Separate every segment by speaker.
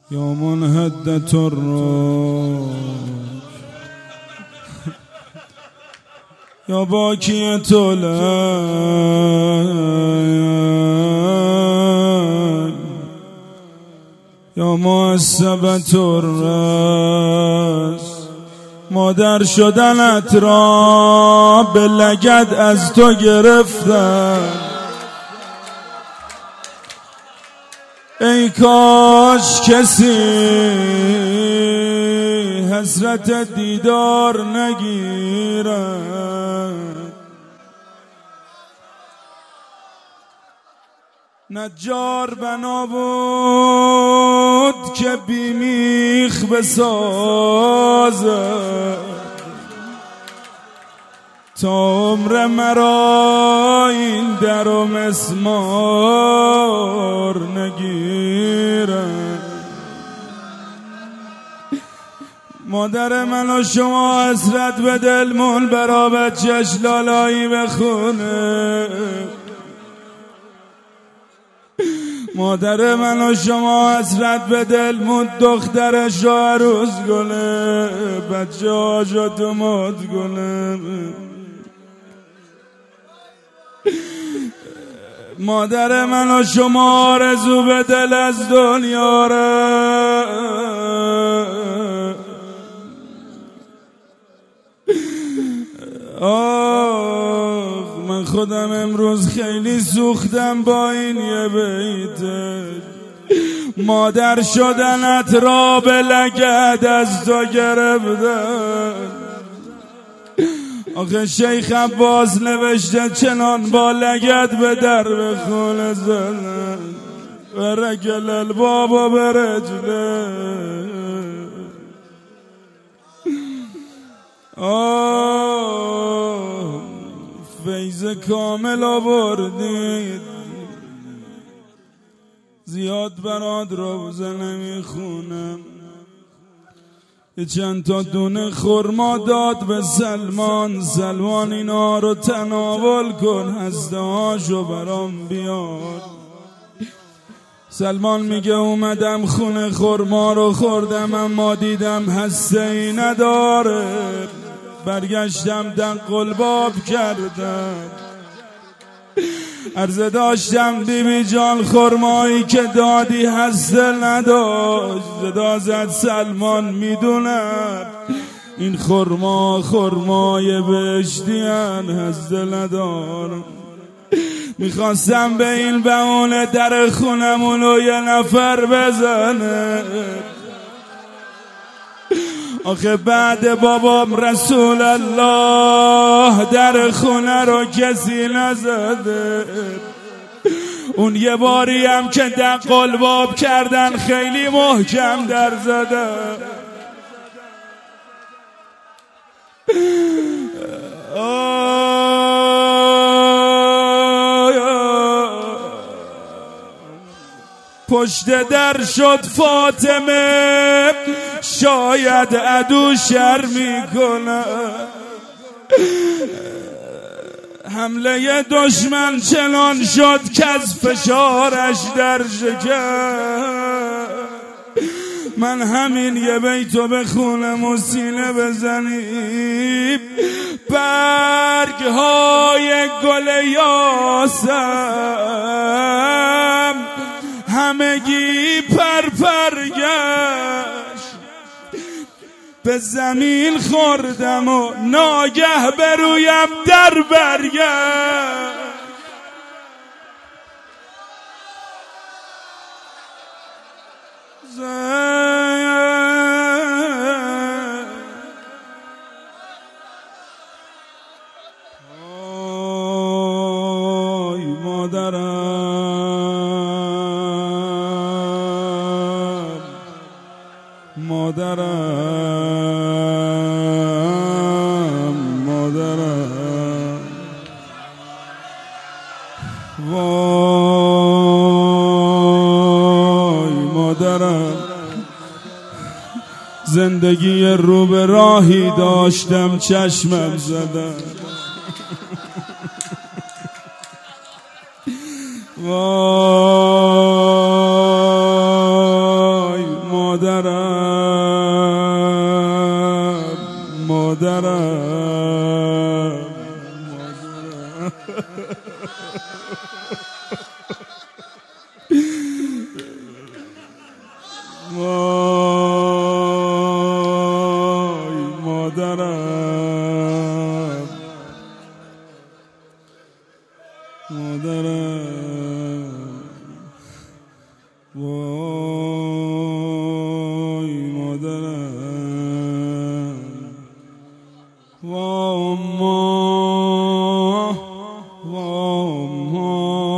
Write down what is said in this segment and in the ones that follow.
Speaker 1: یا منهدة الروح یا باکیة العین یا معصبة الراس، مادر شدنت را به لگد از تو گرفتم. ای کاش کسی حسرت دیدار نگیرد، نجار بنا بود که بیمیخ بسازد، تا عمر مرا این در و مسمار نگیرد. مادر من و شما حسرت به دلمون برا بچه‌ش لالایی بخونه. مادر من و شما حسرت به دلمون دخترش رو عروس کنه، بچه هاشو تو مات کنه. مادر من و شما آرزو به دل از دنیا من خودم امروز خیلی سوختم با این یه بیته. مادر شدنت را به لگد از تو گرفتم. آخه شیخ عباس نوشته چنان با لگد به در بخونه زدن برکل الباب و برجله. فیض کامل آوردید، زیاد برات روزه نمیخونم. چند تا دونه خرما داد به سلمان. سلمان اینا رو تناول کن، هسته هاشو برام بیار. سلمان میگه اومدم خونه خرما رو خوردم، اما دیدم هسته ای نداره. برگشتم دنقلباب کردم، عرضه داشتم بیبی جان خرمایی که دادی هسته نداشت. صدا زد سلمان میدونم این خرما خرمای بهشتیان هسته ندارم. میخواستم به این بهونه در خونمونو یه نفر بزنه. آخه بعد بابام رسول الله در خونه رو کسی نزده. اون یه باری هم که دنقلباب کردن خیلی محکم در زده. پشت در شد فاطمه، شاید عدو شر میکنه. حمله دشمن چنان شد که از فشارش در شکست. من همین یه بیتو بخونم و سینه بزنیم. برگ های گل یاسم همگی پرپر گشت. به زمین خوردم و ناگه برویم در برگشت. آی مادرم، مادرم، مادرم. وای مادرم، زندگی رو به راهی داشتم چشمم زدم. وای مادرم مادرم وای مادرم مادرم وای مادرم وامما وامما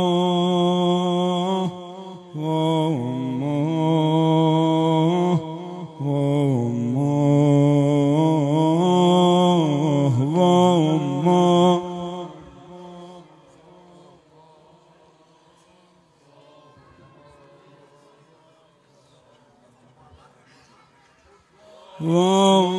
Speaker 1: وامما وامما